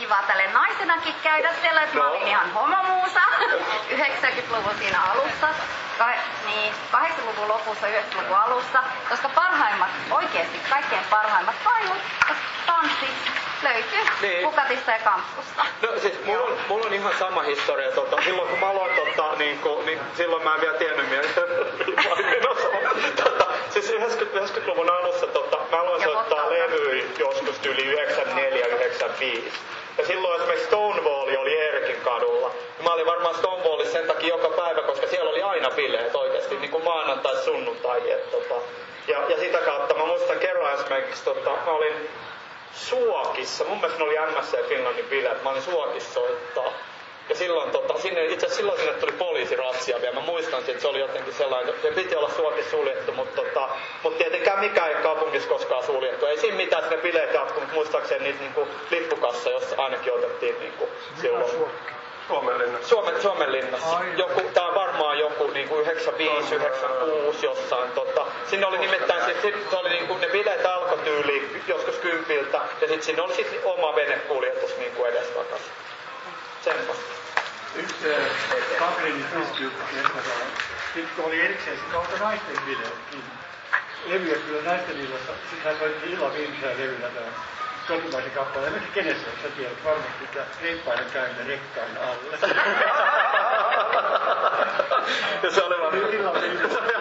kivaa tälle naisenakin käydä siellä, että mä olin ihan homomuusa 90-luvun siinä alussa, 80-luvun lopussa, 90-luvun alussa, koska parhaimmat, oikeasti kaikkein parhaimmat kaiut ja tanssit löytyy Pukatista ja Kamppusta. No siis mulla on ihan sama historia. Silloin kun mä aloin, niin silloin mä en vielä tiennyt siis 90-luvun alussa mä aloin soittaa levyä joskus yli 94-95. Ja silloin esimerkiksi Stonewall oli Eerekin kadulla. Mä olin varmaan Stonewallissa sen takia joka päivä, koska siellä oli aina bileet oikeasti, niin kuin maanantai, sunnuntai. Ja sitä kautta mä muistan kerran esimerkiksi, mä olin Suokissa. Mun mielestä ne oli MSC Finlandin bileet. Mä olin Suokissa soittaa. Ja silloin, silloin sinne tuli poliisiratsia vielä. Mä muistan, että se oli jotenkin sellainen, se piti olla Suokissa suljettu, mutta tietenkään mikään ei kaupungissa koskaan suljettu. Ei siinä mitään sinne bileet jatku, mutta muistaakseni niitä niinku lippukassa, jossa ainakin otettiin niinku silloin. Suomenlinnassa. Tää on varmaan joku niinku 95, 96 jossain. Sinne oli nimittäin se oli niinku ne bileet alkoi tyyliin joskus 10 ja sit sinne oli sit oma venekuljetus niinku edestakas. Semmosta. Yksi Kapriinin tuskijuttu, sitten oli erikseen sitten naisten bileet. Levyjä kyllä naisten illassa. Sitten hän soitti illan viimeisellä levyllä tämän kotimaisen kappaleen. En tiedä kenessä, sä tiedät varmasti, että reippainen käynne rekkain alle. Ja se oli vaan